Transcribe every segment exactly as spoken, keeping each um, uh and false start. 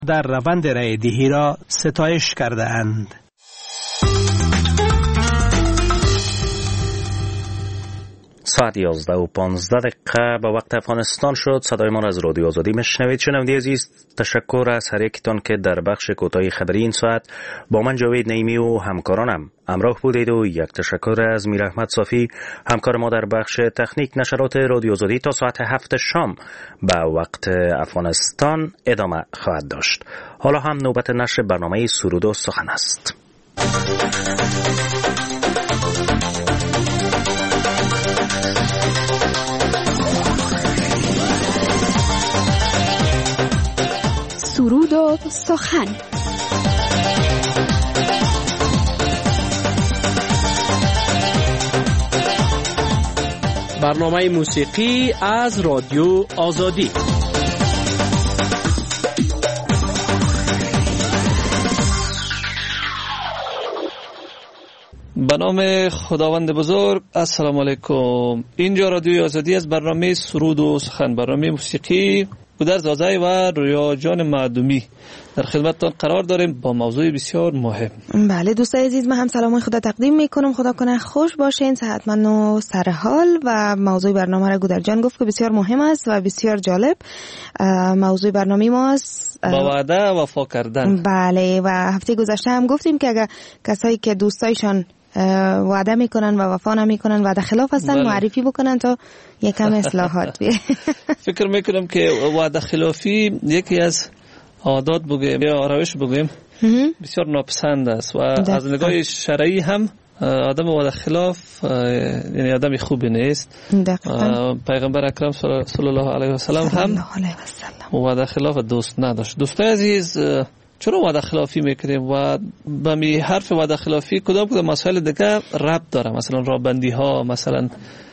در روند رای دهی را ستایش کرده اند. ساعت یازده و پانزده دقیقه به وقت افغانستان شد. صدای ما را از رادیو آزادی میشنوید. شنونده عزیز، تشکر از هر یکتان که در بخش کوتاه خبری این ساعت با من جاوید نعیمی و همکارانم همراه بودید و یک تشکر از میر احمد صافی همکار ما در بخش تکنیک. نشرات رادیو آزادی تا ساعت هفت شام به وقت افغانستان ادامه خواهد داشت. حالا هم نوبت نشر برنامه سرود و سخن است. سرود و سخن. برنامه موسیقی از رادیو آزادی. به نام خداوند بزرگ. السلام علیکم. اینجا رادیو آزادی از برنامه سرود و سخن، برنامه موسیقی گودر زازای و رویا جان معدومی در خدمتتان قرار داریم با موضوع بسیار مهم. بله دوستای عزیز، من هم سلام خدا تقدیم میکنم. خدا کنه خوش باشین، صحتمند و سرحال. و موضوع برنامه را گودر جان گفت که بسیار مهم است و بسیار جالب. موضوع برنامه ما است با وعده وفا کردن. بله، و هفته گذشته هم گفتیم که اگر کسایی که دوستایشان وعده میکنن و وفا نمیکنن، وعده خلاف هستن، بله، معرفی بکنن تا یکم اصلاحات بیه. فکر میکنم که وعده خلافی یکی از عادات بگیم یا روش بگیم بسیار ناپسند است و دفتا. از نگاه شرعی هم آدم وعده خلاف یعنی آدم خوبی نیست. پیغمبر اکرم صلی الله علیه و سلم هم وعده خلاف دوست نداشت. دوستای عزیز، چرا وعده خلافی میکنیم و به می حرف وعده خلافی کدام کدام مسائل دیگه ربط داره؟ مثلا رابندی ها، مثلا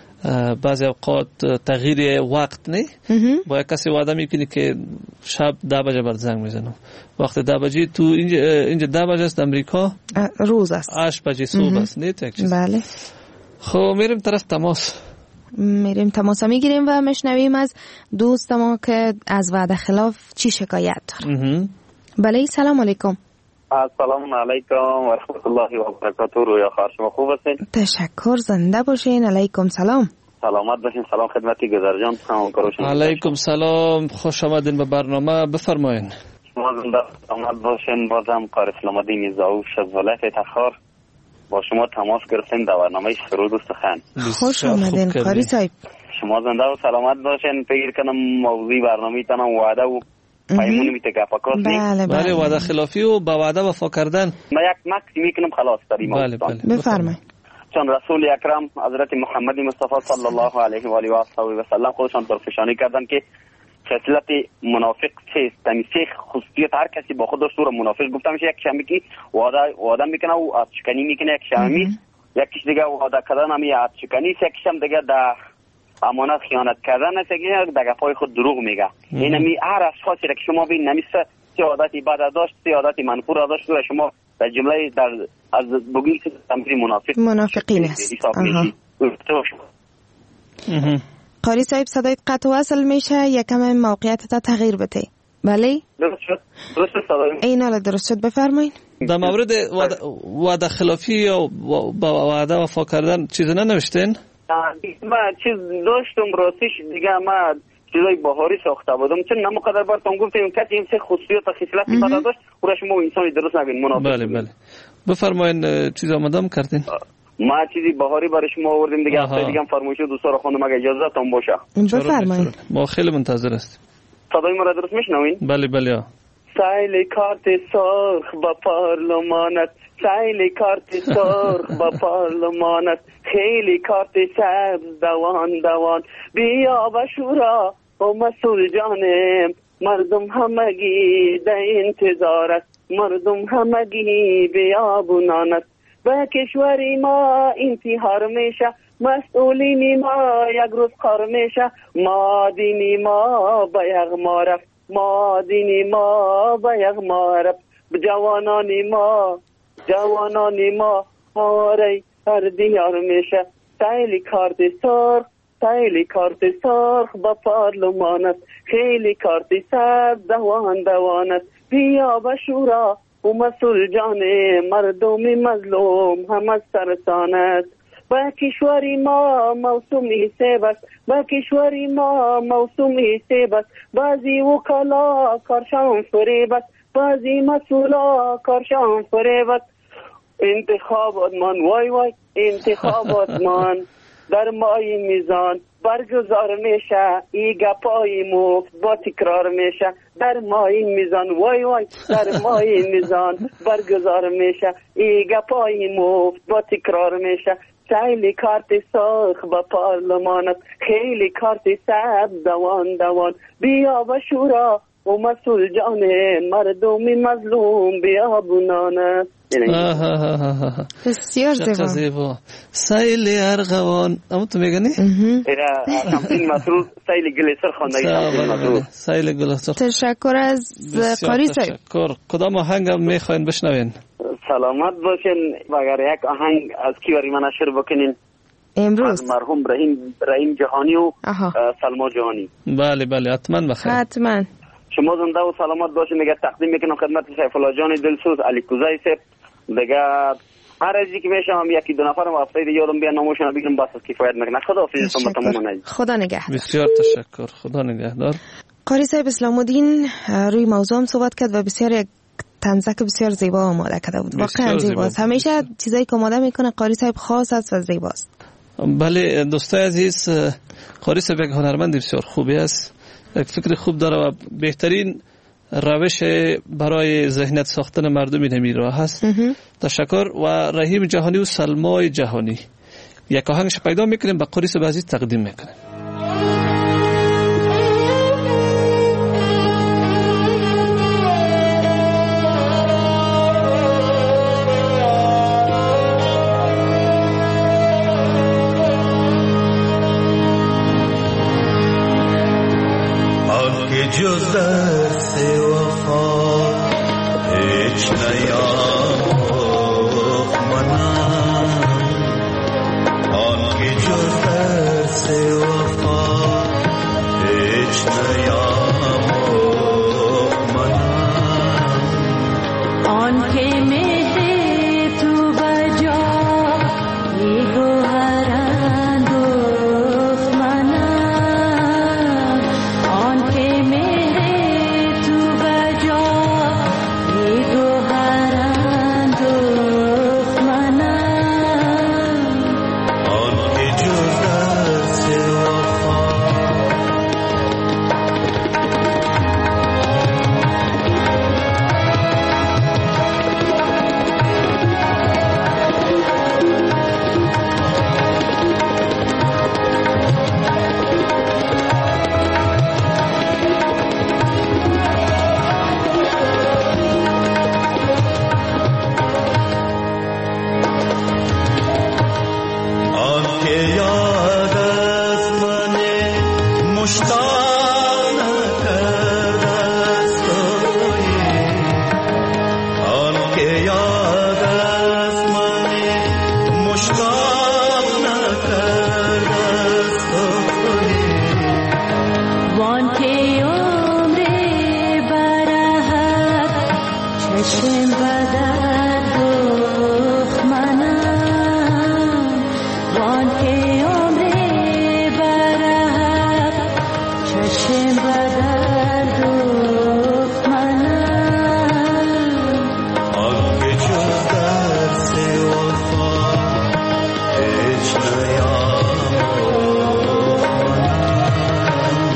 بعضی اوقات تغییر وقت نه. با یک کسی وعده میکنی که شب ده بجه بر زنگ میزنم، وقت ده بجه تو اینجا اینجا ده بجه است امریکا، روز است هشت بجه صبح است. نه یک چیز. بله. خب میریم طرف تماس میریم تماس میگیریم و میشنویم از دوست ما که از وعده خلاف چی شکایت داره. بله، سلام علیکم. السلام علیکم و رحمت الله و برکاته. رویا خواهر شما خوب هستین؟ تشکر، زنده باشین. علیکم سلام. سلامت باشین. سلام خدمتی گذر جان. علیکم سلام، خوش آمدین به برنامه. بفرمایین. شما زنده سلامت باشین. بازم قاری اسلام الدین زاوش از ولایت تخار با شما تماس گرفتیم در برنامه سرود و سخن. خوش آمدین قاری صاحب. شما زنده و سلامت باشین. فکر کنم موضوع برنامه تنم وعده و پیمونی میته که افاکاس نی. بله بله، وعده خلافی و با وعده وفا کردن. ما یک مکسی میکنم خلاص داریم. بله بله، بفرمایید. چون رسول اکرم حضرت محمد مصطفی صلی الله علیه و آله و آله و سلم خودشان پرفشانی کردن که خصلت منافق چیست؟ یعنی سه خصوصیت هر کسی با خود داشته رو منافق گفته میشه. یک شمی که وعده وعده میکنه و از شکنی میکنه، یک شمی یکیش دیگه وعده کردن همی از شکنی، یکیش هم دیگه در امانت خیانت کردن است که در گفای خود دروغ میگه. این همی هر اشخاصی که شما ببین نمیشه سه عادتی بد داشت، سه عادتی منفور داشت و شما در جمله در از بگید تمری منافق منافقین است. قاری صاحب صدایت قطع و وصل میشه، یکم موقعیت تا تغییر بده. بله درست شد. درست شد صدای این حالا درست شد. بفرمایید. در مورد وعده خلافی یا با وعده وفا کردن چیزی ننوشتین؟ ما چیز داشتم راستش دیگه ما چیزای بهاری ساخته بودم، چون نمقدر براتون گفتم کسی این سه خصوصیت و خصلتی بد داشت و شما انسانی درست نگین منافق. بله بله، بفرمایید. چیز آمدم کردین؟ ما چیزی بهاری برای شما آوردیم دیگه. هفته دیگه هم فرمایش دوستا رو خواندم، اگه اجازهتون باشه. بفرمایید. ما خیلی منتظر هستیم. صدای ما را درست میشنوین؟ بله بله. سایل کارت سرخ با پارلمانت، سایل کارت سرخ با پارلمانت، خیلی کارت سبز دوان دوان، بیا و شورا و مسئول جانم، مردم همگی در انتظارت، مردم همگی بیابونانت، به کشوری ما انتحار میشه، مسئولین ما یک روز خار میشه، مادینی ما به یغما رفت، مادینی ما به یغما رفت، جوانانی ما جوانانی ما آره هر دیار میشه، سایلی کارت سرخ سایلی کارت سرخ با پارلمانت، خیلی کارت سبز دوان دوانت، بیا به شورا و مسئول جان مردم مظلوم هم از سرطان است. با کشوری ما موسومی سیب است، با کشوری ما موسومی سیب است. بعضی وکلا کارشان فریب است، بعضی مسئولا کارشان فریب است. انتخابات من وای وای انتخابات من در مای میزان برگزار میشه، ای گپای مفت با تکرار میشه. در مای میزان وای وای در مای میزان برگزار میشه، ای گپای مفت با تکرار میشه. خیلی کارت سرخ با پارلمان است، خیلی کارت سبز دوان دوان. بیا به شورا و مسئول جان مردم مظلوم بیا بونان است. بسیار زیبا. سیل ارغوان اما تو میگنی؟ ایره کمپین مسئول سیل گلیسر خواندگی. سیل گلیسر. تشکر از قاری صاحب. تشکر. کدام آهنگ میخواین بشنوین؟ سلامت باشین. اگر یک آهنگ از کی برای من شروع بکنین؟ امروز از مرحوم رحیم رحیم جهانی و سلما جهانی. بله بله حتما بخیر. حتما. شما زنده و سلامت باشین. دیگه تقدیم میکنم خدمت سیف الله جان دلسوز علی کوزای صاحب. دیگه هر ازی که میشم یکی دو نفرم واسه یادم بیان ناموشون بگم بس از کفایت میکنه. خداحافظ شما تمام. خدا نگهدار. بسیار تشکر. خدا نگهدار. قاری صاحب اسلام الدین روی موضوع هم صحبت کرد و بسیار یک تنزک بسیار زیبا آماده کرده بود. واقعا زیباست. همیشه چیزایی که آماده میکنه قاری صاحب خاص است و زیباست. بله دوستای عزیز، قاری صاحب یک هنرمند بسیار خوبی است، یک فکر خوب داره و بهترین روش برای ذهنیت ساختن مردم این راه هست. تشکر. و رحیم جهانی و سلمای جهانی یک آهنگش پیدا میکنیم به قاری صاحب عزیز تقدیم میکنیم. جز درس وفا هیچ نیاموخ منم، آن که جز درس وفا هیچ نیاموخ منم، آن که مهر تو بجا ای گوهر اندوخ منم، آن که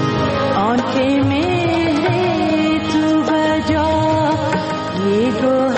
go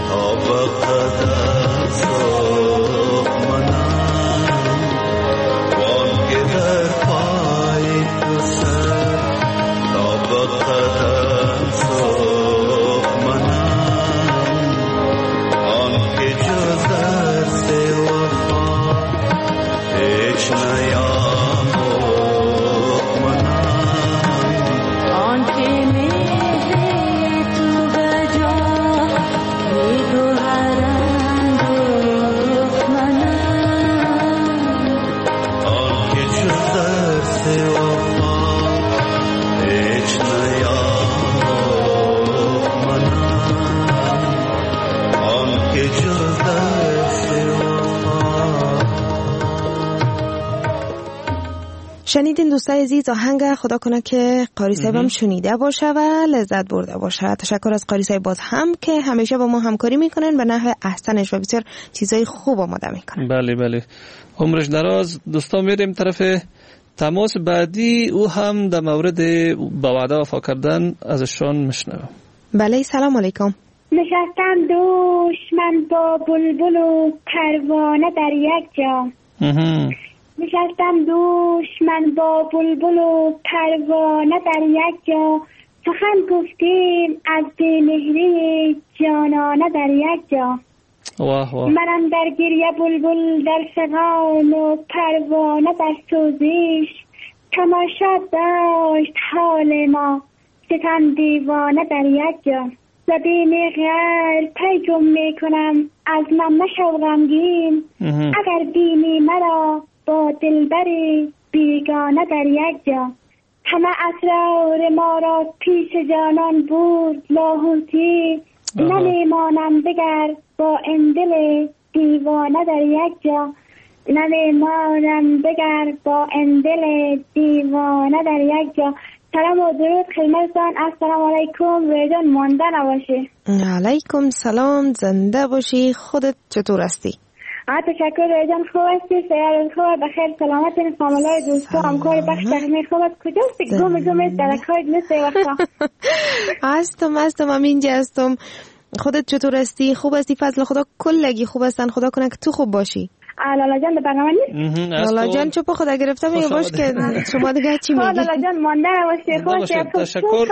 تا به قدر سخمنم وانگه در پای تو سر تا به قدر سخمنم آنکه جز درس وفا هیچ نیام مؤمنم آنکه مهر تو بجا ای گوهرند دخمنم آنکه جز درس وفا هیچ نیام مؤمنم آنکه جز درس وفا. شنیدین دوستای عزیز آهنگ خدا کنه که قاری صاحبم شنیده باشه و لذت برده باشه. تشکر از قاری صاحب باز هم که همیشه با ما همکاری میکنن به نحو احسنش و بسیار چیزای خوب آماده میکنن. بله بله عمرش دراز. دوستان میریم طرف تماس بعدی، او هم در مورد با وعده وفا کردن ازشان میشنوم. بله سلام علیکم. نشستم دوش من با بلبل و پروانه در یک جا. نشستم دوش من با بلبل و پروانه در یک جا، سخن گفتیم از بی‌مهری جانانه در یک جا. واه واه. منم در گریه بلبل در فغان و پروانه در سوزش، تماشا داشت حال ما ستم دیوانه در یک جا. زبین غیر پیجم میکنم از من مشو غمگین، اگر بینی مرا با دلبری بیگانه در یک جا. همه اسرار ما را پیش جانان بود لاهوتی، نمیمانم دگر با این دل دیوانه در یک جا. نمیمانم دگر با این دل دیوانه در یک جا. سلام و درود خدمتتان. السلام علیکم. ریجان مانده نباشی. علیکم سلام، زنده باشی. خودت چطور هستی؟ تشکر ریجان، خوب هستی؟ سیار خوب بخیر سلامت. این فامیلای دوستا همکار بخش تخمیر خوبت کجاستی؟ گم گم درک‌های نسته وقتا هستم هستم هم اینجا هستم. خودت چطور هستی؟ خوب هستی؟ فضل خدا کلگی خوب هستن. خدا کنه که تو خوب باشی. لالا جان به برنامه نیست؟ لالا جان چوب خدا گرفته میگه باش که شما دیگه چی میگی؟ لالا جان مانده نباشی. خوش تشکر.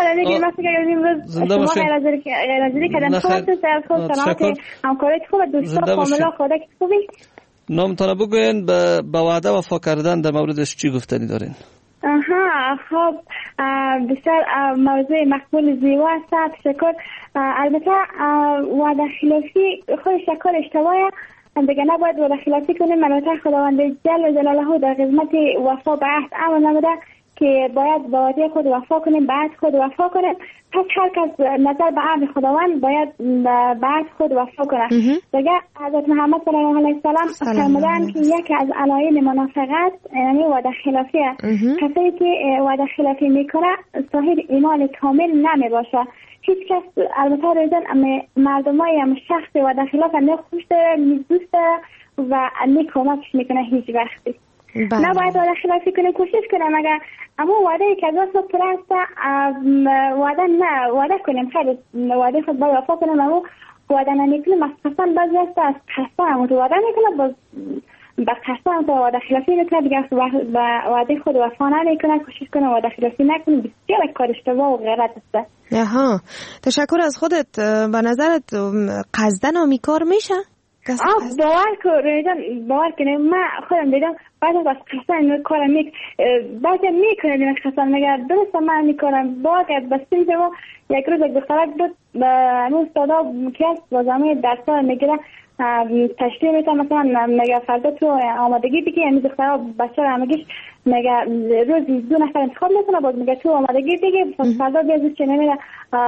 زنده باشی. شما غیر حاضری کردن. خوب سر خوب سلامت همکارت خوب دوستا فامیلا خدا که خوبی. نامتان بگوین به وعده وفا کردن در موردش چی گفتنی دارین؟ آها خب بسیار موضوع مقبول زیبا است. تشکر. البته وعده خلافی خود شکر اشتباهه دیگه، نباید وعده خلافی کنیم. البته خداوند جل جلاله در خدمت وفا به عهد امر نموده که باید با وعده خود وفا کنیم، به عهد خود وفا کنیم. پس هر کس نظر به عهد خداوند باید به عهد خود وفا کنه. دیگه حضرت محمد صلی الله علیه و سلم فرمودن که یکی از علائم منافقت یعنی وعده خلافیه. کسی که وعده خلافی میکنه صاحب ایمان کامل نمی باشه. هیچ کس البته ریزن مردمای هم شخص وعده خلاف نه خوش داره نه دوست داره و نه کمکش میکنه هیچ وقتی. نباید وعده خلافی کنیم، کوشش کنیم اگر اما وعده که از وقت پر است وعده نه وعده کنیم، خیلی وعده خود باید وفا کنیم. اما وعده نمیکنیم از قسم بعضی است از قسم تو وعده میکنه باز با قسم تو وعده خلافی میکنه دیگه با وعده خود وفا نمیکنه. کوشش کنیم وعده خلافی نکنیم. بسیار کار اشتباه و غلط است. آها تشکر از خودت. به نظرت قصدن آمیکار میشه؟ آه باور کن باور کنیم من خودم دیدم بعد از قصدن کارم میک بعضی میکنه دیدم قصدن میگه درست من میکنم باید بستیم که یک روز یک دخترک بود اون استادا که هست بازامه درسا میگیره تشریح میتونم مثلا میگه فردا تو آمادگی بگی یعنی دخترها بچه رو همگیش میگه روزی دو نفر انتخاب میکنه باز میگه تو آمادگی بگی فردا بیازید چه نمیره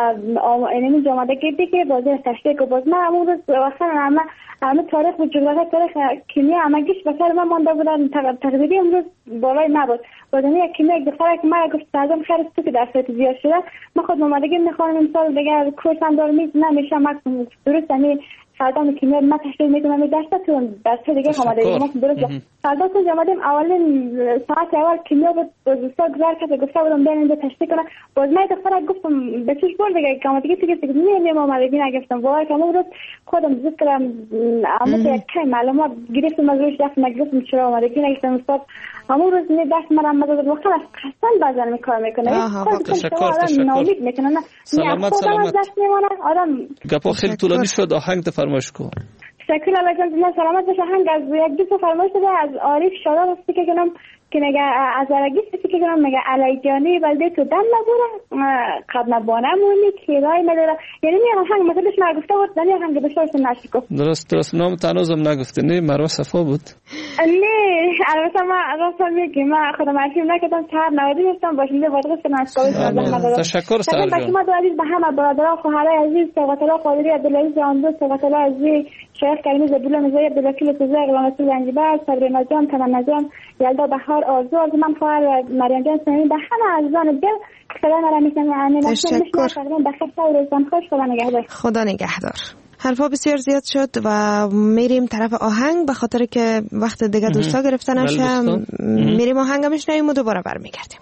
اینمی آمادگی بگی بازی تشریح که باز من همون روز وقتا همه همه تاریخ و جغرافی تاریخ کیمیا همگیش بسر من مانده بودن تقریبی امروز بالای نبود بازمی یک کیمیا یک دختره که من گفت سازم خیلی تو که درست زیاد شده من خود آمادگی میخوام امسال دیگه کورس هم دارم نمیشه من درست یعنی فردا کیمیا من تشکیل میکنم داشته تو دسته دیگه آماده ما درست فردا تو اومدیم اولین ساعت اول کیمیا بود دوستا گذار کرد گفته بودم بریم اینجا تشکیل کنم باز من دفعه گفتم به چش بر دیگه آمادگی دیگه دیگه نمیام آمادگی نگفتم واقعا که اون روز خودم زود کردم اما که معلومات گرفتم از روش دست نگفتم چرا آمادگی نگفتم استاد همون روز می دست مرا مدد وقت از قسم بازار میکار میکنه تشکر تشکر ناامید میکنه سلامت سلامت آدم گپا خیلی طولانی شد آهنگ فرمایش کن شکل الله جان سلامت باشه آهنگ از یک دو تا فرمایش داده از عارف شاداب است که کنم که نگه از ارگیس است که کنم نگه علی جانی بلده تو دم نبوره قد نبانه مونی که رای نداره یعنی می آهنگ مثلش ما گفته بود دنیا آهنگ بسیارش نشکو درست درست نام تنوزم نگفته نه مروه صفا بود نه البته ما راستم میگم ما خودم ارشیو نکردم چهار نودی هستم باشنده وادرس نشکاوی تشکر سر جان شما دو عزیز به همه برادران خواهرای عزیز سوات الله قادری عبدالعزیز آندو سوات الله عزیز شیخ کریمی زبولا نزایی عبدالوکیل سوزه غلام رسول زنجبر صبرینا جان تمنا جان یلدا بهار آرزو از من خواهر مریم جان سنین به همه عزیزان دل خدا مرا میکنم تشکر خدا نگهدار. حرفا بسیار زیاد شد و میریم طرف آهنگ به خاطر که وقت دیگه دوستا گرفته نشه میریم آهنگ میشنویم و دوباره برمیگردیم.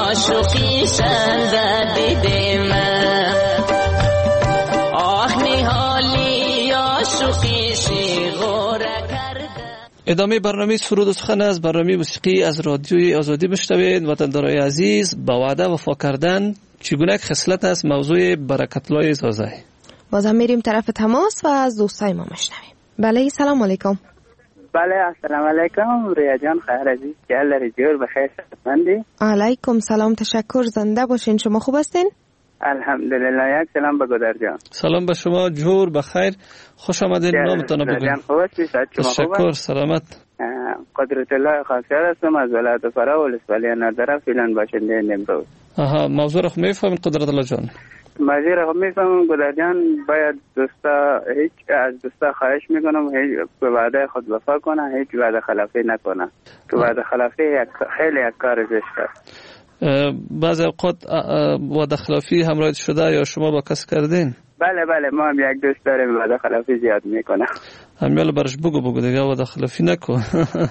عاشقی سند دیدم آه نهالی عاشقی شیغور کرده. ادامه برنامه سرود و سخن از برنامه موسیقی از رادیوی آزادی بشنوید. وطندارای عزیز، با وعده وفا کردن چگونه خصلت است موضوع برکت الله زازای. بازم میریم طرف تماس و از دوستای ما میشنویم. بله سلام علیکم. بله السلام علیکم ریا جان، خیر عزیز، گل رجور بخیر صحتمندی؟ علیکم سلام، تشکر، زنده باشین. شما خوب هستین؟ الحمدلله. یک سلام به گودر جان. سلام به شما، جور بخیر، خوش آمدین. نامتون بگوین. خوب هستی؟ تشکر، سلامت. قدرت الله خاصیار هستم از ولایت فرا ولسوالی نردره، فعلا باشنده نمروز. آها، موضوع رو خب میفهمید قدرت الله جان؟ موضوع رو خب میفهمم گودر جان. باید دوستا هیچ از دوستا خواهش میکنم هیچ به وعده خود وفا کنه، هیچ وعده خلافی نکنه. تو وعده خلافی خیلی یک کار زشت است. بعضی اوقات وعده خلافی همراه شده یا شما با کس کردین؟ بله بله، ما هم یک دوست داریم وعده خلافی زیاد میکنه. همیالا برش بگو بگو دیگه وعده خلافی نکن.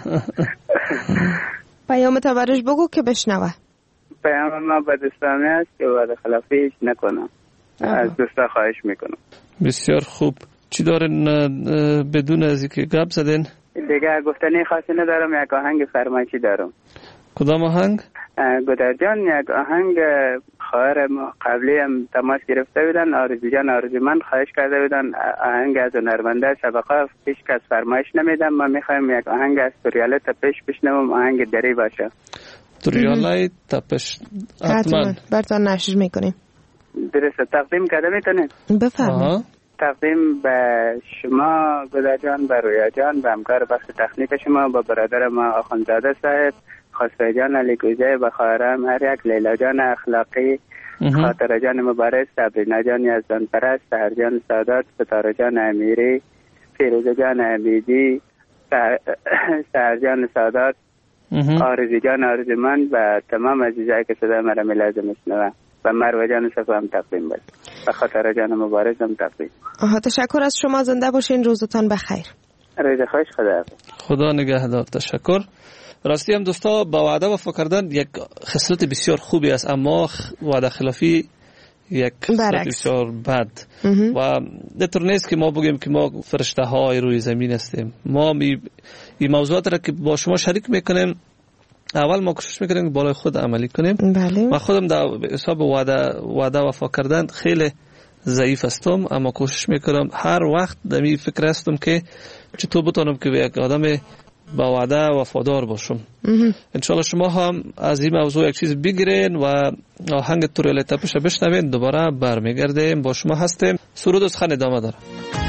پیامت برش بگو که بشنوه. پیام ما به دوستانه است که وعده خلافی هیچ نکنم. از دوستا خواهش میکنم. بسیار خوب. چی دارین بدون از اینکه گپ زدین؟ دیگه گفتنی خاصی ندارم، یک آهنگ فرمایشی دارم. کدام آهنگ؟ گودر جان، یک آهنگ خواهر ما قبلی هم تماس گرفته بودن، آرزو جان آرزو من خواهش کرده بودن آهنگ از هنرمنده سابقه پیش کس فرمایش نمیدم. ما میخوایم یک آهنگ از توریاله تپش بشنوم، آهنگ دری باشه. توریاله تپش حتما براتون نشر میکنیم. درسته، تقدیم کرده میتونید؟ بفرمایید. تقدیم به شما گودر جان، به رویا جان، به همکار بخش تکنیک شما، به برادر ما آخوندزاده صاحب، خسرو جان علی کوزه، به خواهرم هر یک، لیلا جان اخلاقی، خاطر جان مبارز، صبرینا جان یزدان پرست، سهر جان سادات، ستاره جان امیری، فیروزه جان عبیدی، سهر جان سادات، آرزو جان آرزومند و تمام عزیزایی که صدای مرا لازم میشنوند. و مروه جان صفا هم تقدیم بست و خاطر جان مبارز هم تقدیم. آها، تشکر از شما، زنده باشین، روزتان بخیر. روز خوش، خدا خدا نگهدار. تشکر. راستی هم دوستا، با وعده وفا کردن یک خصلت بسیار خوبی است، اما وعده خلافی یک خصلت بسیار بد. و نطور نیست که ما بگیم که ما فرشته های روی زمین هستیم. ما می این موضوعات را که با شما شریک میکنیم، اول ما کوشش میکنیم که بالای خود عملی کنیم. بله. من خودم در حساب وعده وعده وفا کردن خیلی ضعیف هستم، اما کوشش میکنم هر وقت در این فکر هستم که چطور بتونم که یک آدم با وعده وفادار باشم. انشالله شما هم از این موضوع یک چیز بگیرین و آهنگ توریاله تپش بشنوین. دوباره برمیگردیم، با شما هستیم. سرود و سخن ادامه داره.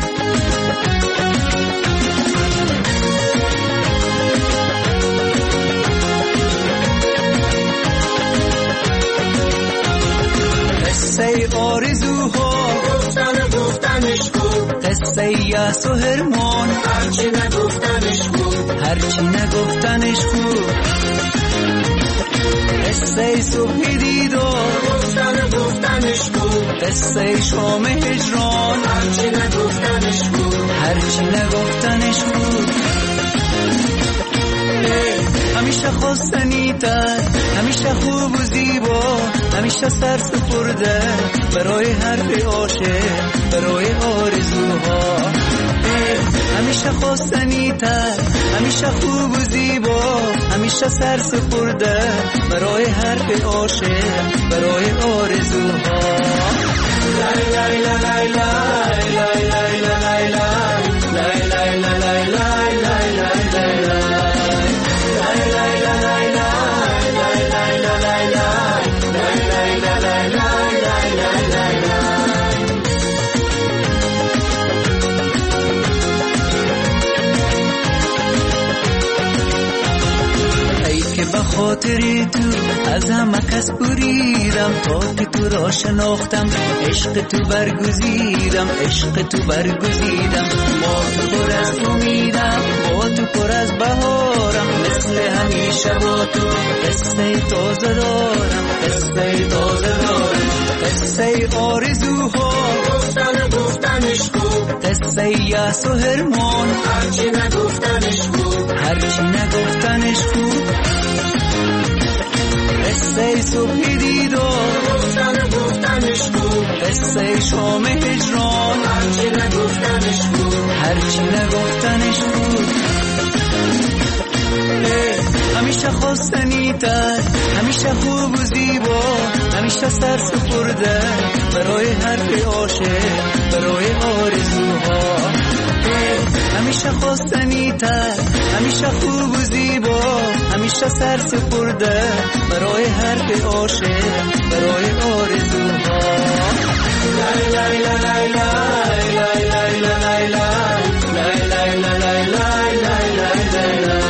قصه آرزوها گفتن گفتنش بود، قصه یأس و هرمان هرچی نگفتنش بود، هرچی نگفتنش بود. قصه صبح دیدار گفتن گفتنش بود، قصه شام هجران هرچی نگفتنش بود، هرچی نگفتنش بود. همیشه خواستنی تر، همیشه خوب و زیبا، همیشه سر سپرده برای حرف عاشق، برای آرزوها. همیشه خواستنی تر، همیشه خوب و زیبا، همیشه سر سپرده برای حرف عاشق، برای آرزوها. لای لای لای لای لای لای لای لای لای لای لای خاطری تو از همه کس بریدم، تا که تو را شناختم عشق تو برگزیدم، عشق تو برگزیدم. با تو پر از امیدم، با تو پر از بهارم، مثل همیشه با تو قصه تازه دارم، قصه تازه دارم. قصه آرزوها گفتن گفتنش بود، قصه یأس و هرمان هرچی نگفتنش بود، هرچی نگفتنش بود. قصه صبح دیدار گفتن گفتنش بود قصه شام هجران هرچی نگفتنش بود هرچی نگفتنش بود همیشه خواستنی تر همیشه خوب و زیبا همیشه سر سپرده برای حرف عاشق برای آرزوها همیشه خواستنی تر همیشه خوب و زیبا همیشه سر سپرده برای حرف عاشق برای آرزوها لای لای لای لای لای لای لای لای لای لای لای لای لای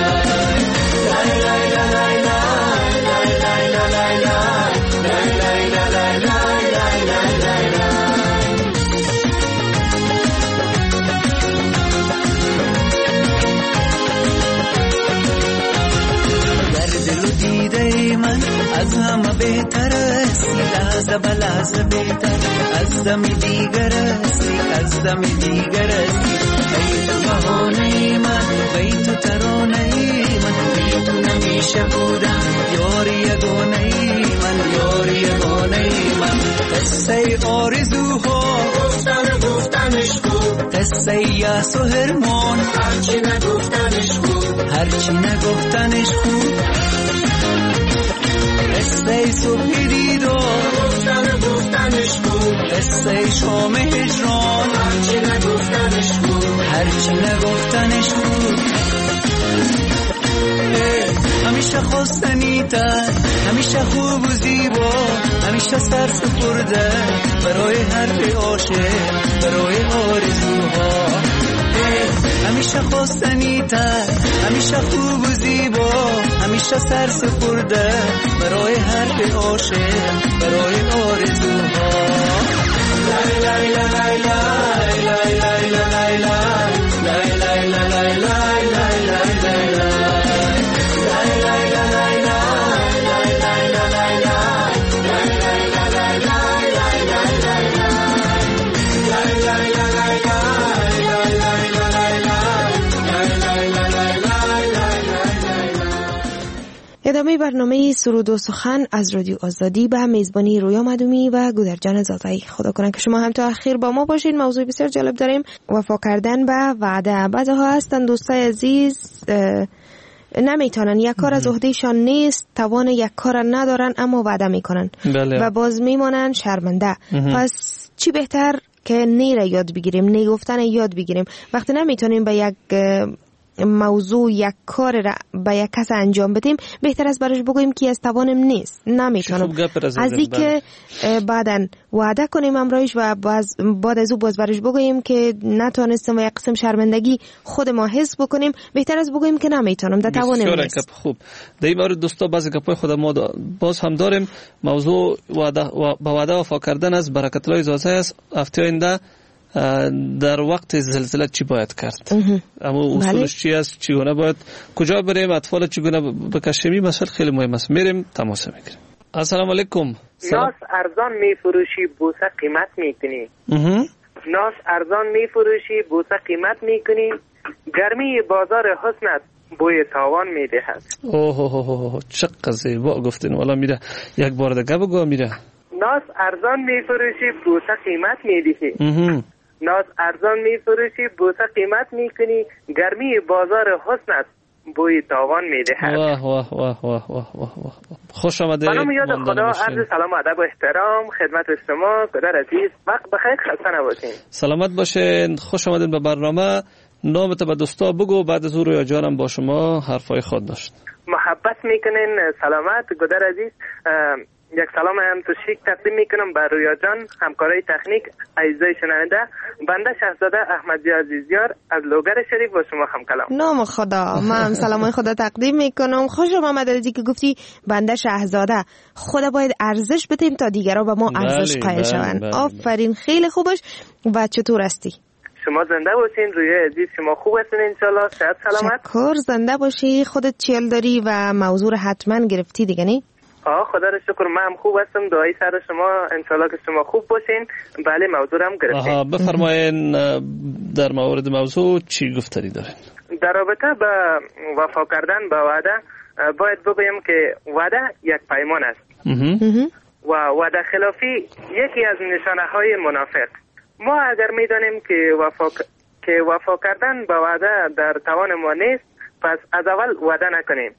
از همه بهتر هستی لحظه به لحظه بهتر از دم دیگر هستی از دم دیگر هستی ای تو بهانه من ای تو ترانه من بی تو نمیشه بودم یاری یگانه من یاری یگانه من قصه آرزوها گفتن گفتنش بود قصه یأس و حرمان هرچی نگفتنش بود هرچی نگفتنش بود قصه صبح دیدار گفتن گفتنش بود قصه شام هجران هرچی نگفتنش بود هرچی نگفتنش بود همیشه خواستنی تر همیشه خوب و زیبا همیشه سر سپرده برای حرف عاشق برای آرزوها همیشه خواستنی تر همیشه خوب و زیبا همیشه سر سپرده برای حرف عاشق برای آرزوها لای لای لای لای لای لای لای لای لای لای لای لای لای ادامه برنامه سرود و سخن از رادیو آزادی به میزبانی رویا مدومی و گودرجان زادایی. خدا کنه که شما هم تا اخیر با ما باشین. موضوع بسیار جالب داریم، وفا کردن به وعده. بعضی‌ها هستن دوستای عزیز نمیتونن، یک کار از عهدهشان نیست، توان یک کار ندارن اما وعده میکنن بله. و باز میمونن شرمنده. پس چی بهتر که نیره یاد بگیریم، نگفتن یاد بگیریم. وقتی نمیتونیم به یک موضوع یک کار را به یک کس انجام بدیم، بهتر است برش بگوییم که از توانم نیست، نمیتونم. از این که بعدن وعده کنیم امرایش و باز بعد از او باز برش بگوییم که نتونستم و یک قسم شرمندگی خود ما حس بکنیم، بهتر است بگوییم که نمیتونم، در توانم نیست. خوب در این مورد دوستا بعضی گپای خود ما باز هم داریم. موضوع وعده و با وعده وفا کردن است. برکت الله اجازه است هفته آینده در وقت زلزله چی باید کرد، اما اصولش چی است، چگونه باید کجا بریم، اطفال چگونه بکشیم، مسئله خیلی مهم است. میریم تماس میگیریم. السلام علیکم. ناس ارزان میفروشی بوسه قیمت میکنی. ناس ارزان میفروشی بوسه قیمت میکنی، گرمی بازار حسنت بوی تاوان میدهد. اوه اوه اوه چقدر زیبا گفتین. والا میره یک بار دیگه بگو. میره ناس ارزان میفروشی بوسه قیمت میدهی. ناز ارزان میفروشی بوسه قیمت میکنی، گرمی بازار حسنت بوی تاوان میدهد. واه واه واه واه واه واه. خوش آمده. خانم یاد خدا، عرض سلام و ادب و احترام خدمت شما پدر عزیز. وقت بخیر، خسته نباشین. سلامت باشین. خوش آمدین به برنامه. نامت به دوستا بگو، بعد از او رویا جانم با شما حرفای خود داشت. محبت میکنین. سلامت گدر عزیز. یک سلام هم تو شیک تقدیم میکنم بر رویا جان، همکارای تکنیک، عزیزای شنونده. بنده شهزاده احمدی عزیزیار از لوگر شریف با شما هم کلام. نام خدا. من سلامای خدا تقدیم میکنم. خوش آمد عزیزی که گفتی بنده شهزاده. خدا باید ارزش بدیم تا دیگران به ما ارزش قائل شوند. آفرین، خیلی خوبش. و چطور هستی؟ شما زنده باشین رویا عزیز. شما خوب هستین انشالله؟ صحت سلامت؟ شکر. زنده باشی. خودت چیل داری و موضوع حتما گرفتی دیگه نی؟ آه خدا را شکر، من هم خوب هستم. دعای سر شما انشالله که شما خوب باشین. بله موضوع هم گرفتیم. آها بفرمایین در مورد موضوع چی گفتنی دارین؟ در رابطه با وفا کردن با وعده باید بگویم که وعده یک پیمان است. و وعده خلافی یکی از نشانه های منافق. ما اگر میدانیم که وفا که وفا کردن به وعده در توان ما نیست، پس از اول وعده نکنیم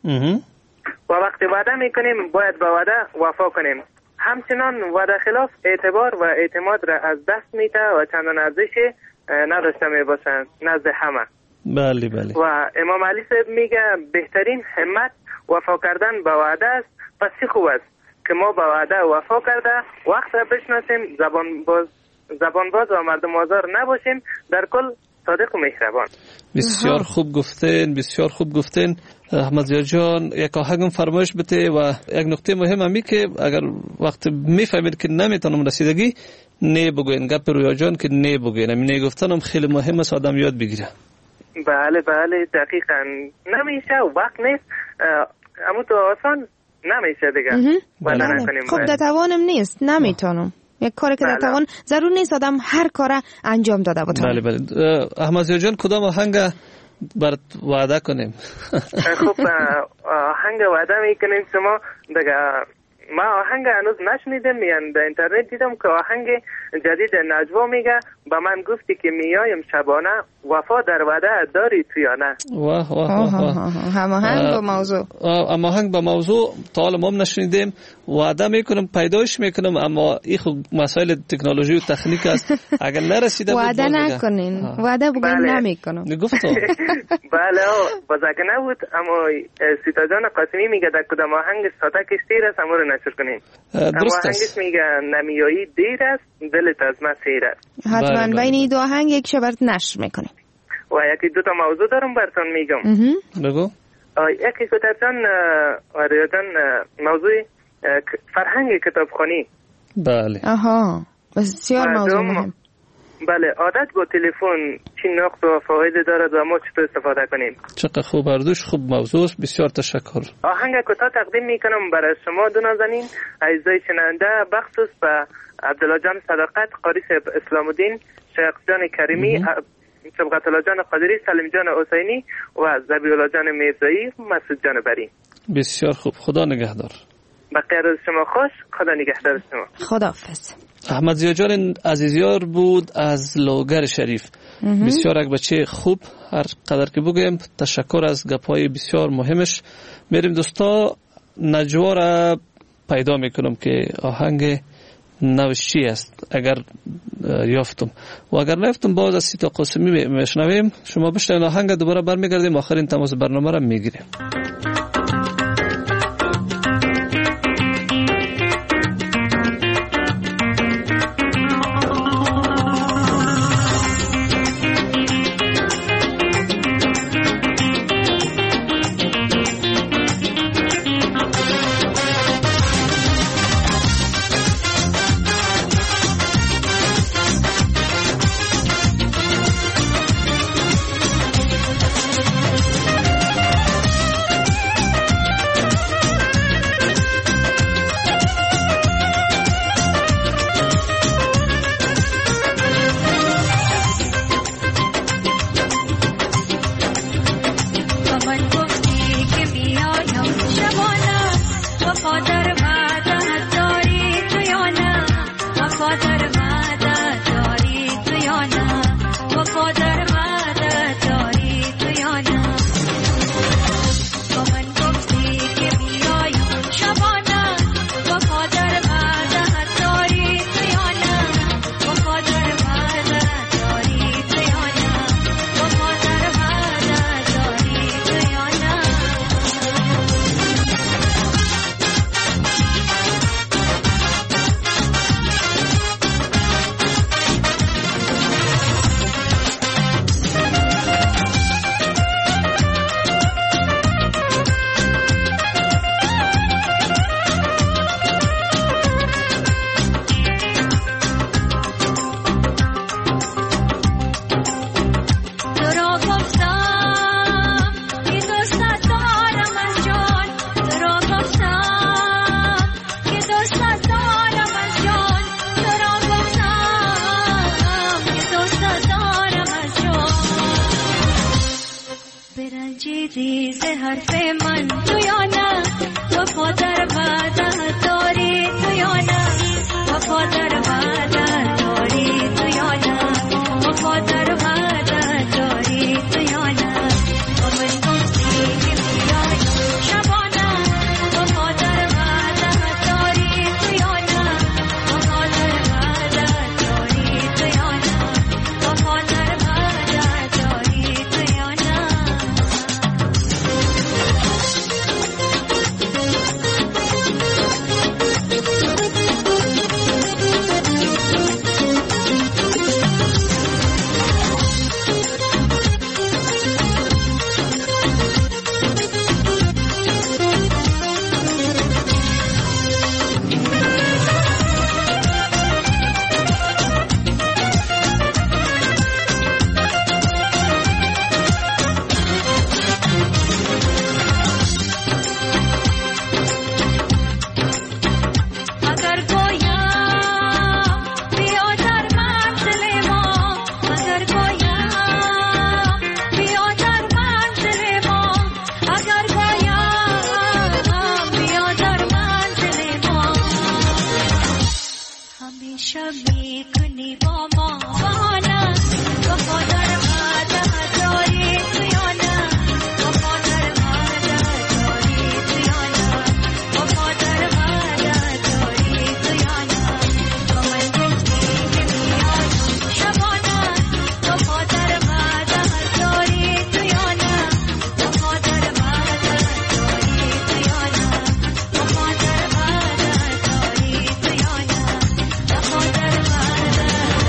و وقتی وعده میکنیم باید به وعده وفا کنیم. همچنان وعده خلاف اعتبار و اعتماد را از دست میده و چندان ارزش نداشته میباشند نزد همه. بله بله. و امام علی صاحب میگه بهترین همت وفا کردن به وعده است. پس چی خوب است که ما به وعده وفا کرده وقت را بشناسیم، زبان باز زبان باز و مردم آزار نباشیم، در کل صادق و مهربان. بسیار خوب گفتین، بسیار خوب گفتین احمد زیا جان. یک آهنگم فرمایش بده و یک نکته مهم همی که اگر وقت میفهمید که نمیتونم رسیدگی نه بگوین، گپ رویا جان که نه بگوین، نه گفتنم خیلی مهم است آدم یاد بگیره. بله بله دقیقاً نمیشه و وقت نیست، اما تو آسان نمیشه دیگه. بله. خب در توانم نیست، نمیتونم یک کاری که در توان ضرور نیست آدم هر کار انجام داده باشه. بله بله. احمد زیا جان کدام آهنگ بر وعده کنیم؟ خب آهنگ وعده میکنیم شما دیگه. ما آهنگ هنوز نشنیدم، یعنی در اینترنت دیدم که آهنگ جدید نجوا میگه با من گفتی که میایم شبانه، وفا در وعده داری تو یا نه؟ واه واه واه. هماهنگ با موضوع. هماهنگ با موضوع تا حالا ما نشنیدیم. وعده میکنم پیداش میکنم، اما این خب مسائل تکنولوژی و تکنیک است، اگر نرسیده بود وعده نکنین، وعده بگین نمیکنم. گفتم بله باز اگه نبود، اما سیتا جان قاسمی میگه در کدام آهنگ ساده کشتیر است امور نشر کنیم. اما آهنگش میگه نمیایی دیر است دلت از من سیر است. حتما بین این دو آهنگ یک شبرت نشر میکنیم. و یکی دو تا موضوع دارم براتون میگم. بگو. یکی کتاب جان آریا جان موضوع فرهنگ کتابخوانی. بله. آها بسیار موضوع مهم. بله عادت با تلفن چی نقص و فواید دارد و ما چطور استفاده کنیم؟ چقدر خوب اردوش، خوب موضوع است، بسیار تشکر. آهنگ کوتاه تقدیم میکنم برای شما دو نازنین عزیزای شنونده، بخصوص به عبدالله جان صداقت، قاری صاحب اسلام الدین، شیخ جان کریمی، سبقت الله جان قادری، سلیم جان حسینی و ذبیح الله جان میرزایی، مسعود جان بری. بسیار خوب، خدا نگهدار. بقیه روز شما خوش، خدا نگهدار شما. خداحافظ. احمد زیا جان عزیزیار بود از لوگر شریف. بسیار یک بچه خوب، هر قدر که بگویم تشکر از گپای بسیار مهمش. میریم دوستا نجوا را پیدا میکنم که آهنگ نوش چی است، اگر یافتم و اگر نیافتم باز از سیتا قاسمی میشنویم. شما بشنوید آهنگ، دوباره برمیگردیم آخرین تماس برنامه را میگیریم. ریز حرف من تو یا نه وفا در وعده داری شب میکنی با ما بهانه وفادار وعده داری تو یا نه وفادار وعده داری تو یا نه وفادار وعده داری تو یا نه با من دلگی نمیاد شبانه وفادار وعده داری تو یا نه وفادار وعده داری تو یا نه وفادار وعده داری تو یا نه وفادار وعده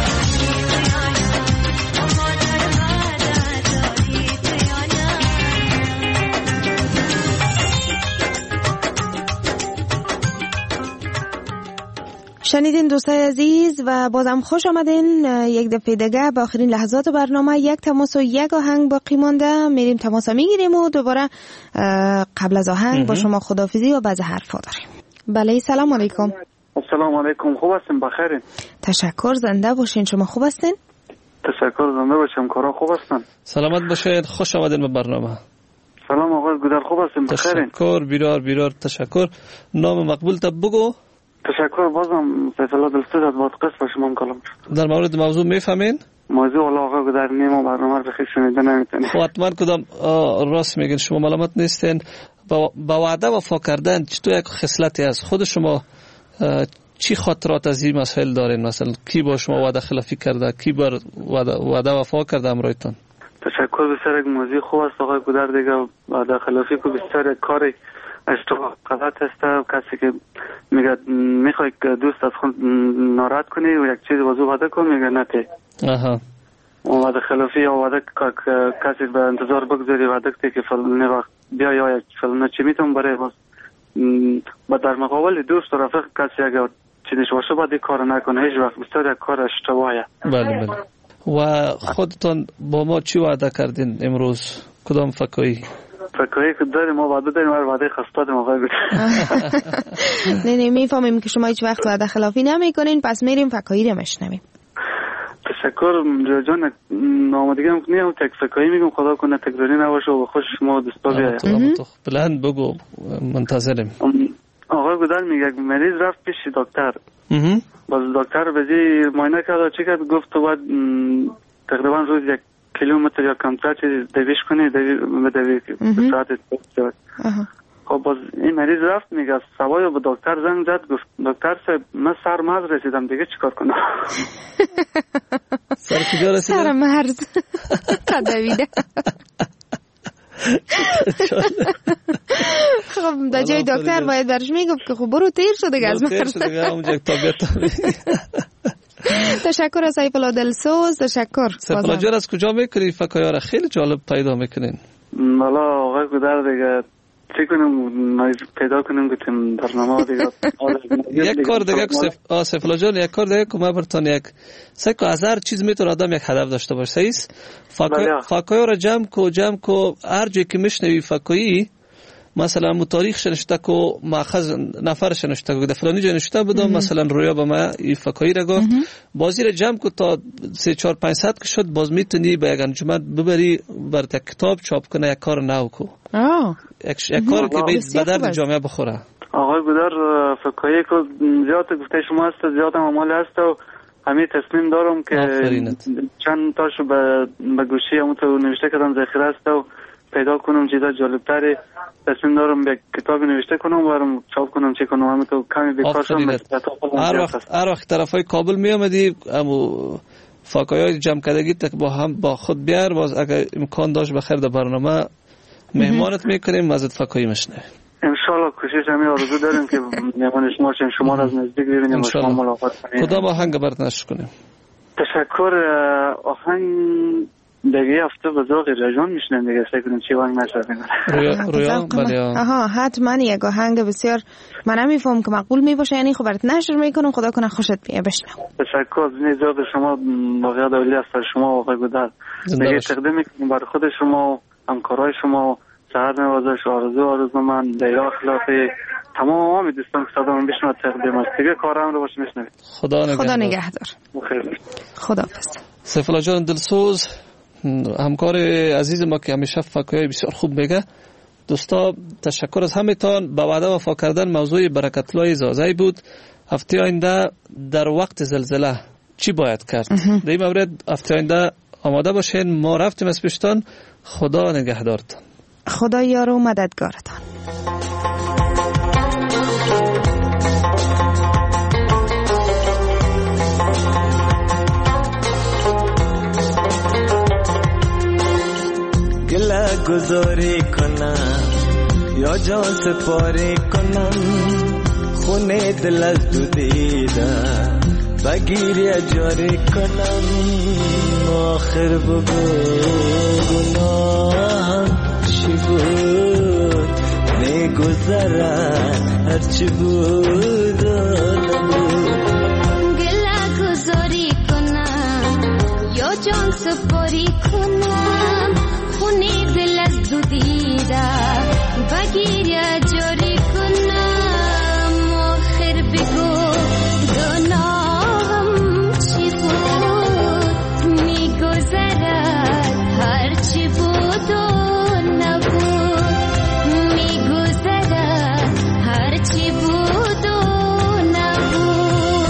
شنیدین دوستای عزیز و بازم خوش آمدین یک دفعه دیگه به آخرین لحظات برنامه. یک تماس و یک آهنگ باقی مانده، میریم تماس میگیریم و دوباره قبل از آهنگ با شما خداحافظی و بعض حرفا داریم. بله سلام علیکم. السلام علیکم، خوب هستین؟ بخیرین؟ تشکر، زنده باشین. شما خوب هستین؟ تشکر، زنده باشم. کارا خوب هستن؟ سلامت باشید، خوش آمدین به برنامه. سلام آقای گودر، خوب هستین؟ بخیرین؟ تشکر، بیرار بیرار تشکر. نام مقبول تا بگو. تشکر، بازم سیف الله دلسوز از بادقس با شما کلام شد. در مورد موضوع میفهمین؟ موضوع الله آقای گودر نیم برنامه رو بخیر شنیده نمیتونی. خب حتما کدام راست میگین، شما ملامت نیستین. با وعده وفا کردن چطور یک خصلتی از خود شما، چی خاطرات از این مسائل دارین؟ مثلا کی با شما وعده خلافی کرده، کی بر وعده وفا کرده امرایتون؟ تشکر، بسیار یک موضوع خوب است آقای گودر. دیگه وعده خلافی که بسیار کاری اشتباه غلط است. کسی که میگه میخوای دوست از خود ناراحت کنی و یک چیز وضو وعده کن، میگه نه تی. آها. وعده خلافی یا وعده کسی به انتظار بگذاری وعده که فلان وقت بیا یا یک فلان چی میتون برای باز با در مقابل دوست و رفیق کسی اگر چیزش باشه باید کار نکنه، هیچ وقت. بسیار یک کار اشتباهه. بله بله. و خودتون با ما چی وعده کردین امروز؟ کدام فکایی؟ فکایی که داریم ما وعده داریم، هر وعده خسته داریم آقای گودر. نه نه میفهمیم که شما هیچ وقت وعده خلافی نمی کنین، پس میریم فکایی رو میشنویم. تشکر جان. آمادگی هم کنیم تک فکایی میگم، خدا کنه تکراری نباشه و خوش شما دوستا بیاید. بلند بگو، منتظریم. آقای گودر میگه یک مریض رفت پیش دکتر، باز دکتر بزی معاینه کرد، چی کرد؟ گفت تو باید تقریبا روز یک کیلومتر یا کمتر چیز دویش کنی، دوی دوی به ساعت دویش. خب باز این مریض رفت میگه سوای به دکتر زنگ زد، گفت دکتر صاحب من سر مرز رسیدم، دیگه چیکار کنم؟ سر کجا رسیدم؟ سر مرز دویده. خب در جای دکتر باید برش میگفت که خب برو تیر شده دیگه از مرز. تشکر از سیف الله دلسوز. تشکر. سیف الله جان از کجا میکنی فکایا را خیلی جالب پیدا میکنین؟ والا آقای گودر دیگه چی کنیم پیدا کنیم گفتیم برنامه دیگه. یک کار دیگه که سیف الله جان، یک کار دیگه که ما برتون یک سعی که از هر چیز میتونه آدم یک هدف داشته باشه. صحیح است؟ فکایا را جمع کو جمع کو هر جایی که میشنوی فکایی، مثلا مو تاریخ شنشته کو ماخذ نفر شنشته کو فلانی جا نشته بودم، مثلا رویا به ما این فکایی را گفت، بازی را جمع کو تا سه چهار پنجصد که شد، باز میتونی به یک انجمن ببری بر یک کتاب چاپ کنه، یک کار نو کو. آه یک, یک کار که به درد جامعه بخوره. آقای گودر فکایی که زیاد گفته شما هست، زیاد هم عمال هست و همین تصمیم دارم که چند تاشو به به گوشی همون تو نوشته کردم ذخیره است و پیدا کنم چیزا جالب‌تری. تصمیم دارم یک کتاب نوشته کنم برام چاپ کنم، چه کنم. همون تو کمی بیکار شدم. هر وقت هر وقت طرفای کابل می اومدی امو فاکایای جمع کردگی تک با هم با خود بیار، باز اگر امکان داشت بخیر در برنامه مهمانت میکنیم، ازت فاکایی میشنویم ان شاء الله. کوشش همین آرزو داریم که مهمان شما شیم، شما را از نزدیک ببینیم و شما ملاقات کنیم. کدام آهنگ برات نشر کنیم؟ تشکر. آهنگ دیگه هفته به ذوق رجان میشنم دیگه، سعی کنیم چی وانگ نشر رویا رویا بله. آها حتما یک آهنگ بسیار من نمیفهم که مقبول می باشه، یعنی خب برات نشر میکنم. خدا کنه خوشت بیاد بشنو. تشکر. زنده شما واقعا اولی است شما آقای گودر. دیگه تقدیم میکنم برای خود شما، همکارای شما، صحت نوازش آرزو آرزو من دیرا خلافی تمام دوستان که صدامون بشنوه تقدیم است. دیگه کارم رو باشه میشنوید. خدا نگهدار. خدا نگهدار. بخیر. خداحافظ. سیف الله جان دلسوز، همکار عزیز ما که همیشه فکایای بسیار خوب میگه، دوستا تشکر از همتان. با وعده وفا کردن موضوع برکت‌الله زازی بود. هفته آینده در وقت زلزله چی باید کرد؟ در این مورد هفته آینده آماده باشین. ما رفتیم از پیشتان. خدا نگهدارتان. خدا یار و مددگارتان. گله گذاری کنم یا جان سپاری کنم، خونه دل از تو دیدم بگیری جاری کنم. آخر بگو گناهم چی بود، میگذرد هرچی بود و نبود. گله گذاری کنم یا جان سپاری کنم، خونه دل از تو دیدم بگیری جاری کنم. آخر بگو گناهم چی بود، میگذرد هرچی بود و نبود. میگذرد هرچی بود و نبود.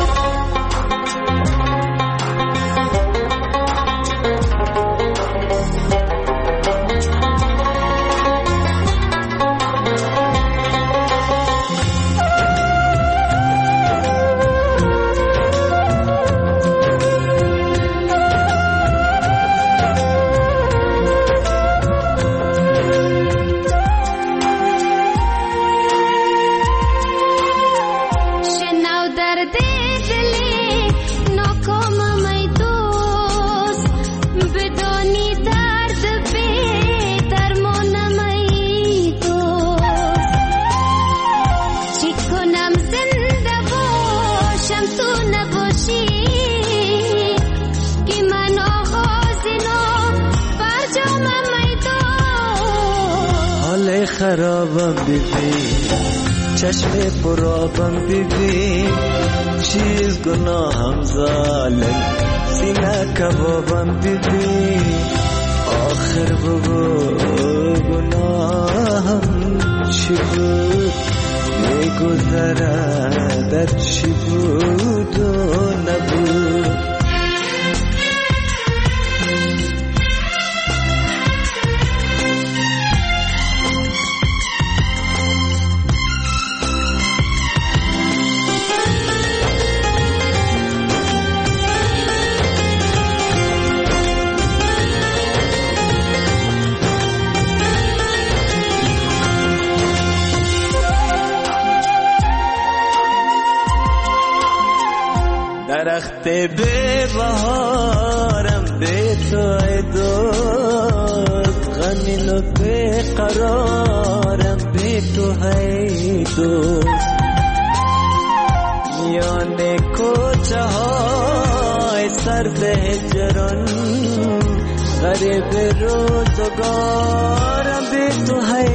خرابم بیبی چشم پرابم بیبی، چیز گناهم ظالم سینه کبابم بیبی. آخر بگو گناهم چی بود، میگذرد در چی بود و نبود. درخت به بهارم به تو ای دوست، غمین و به قرارم به تو ای دوست. میان کوچه های سرد هجران، غریب روزگارم به تو ای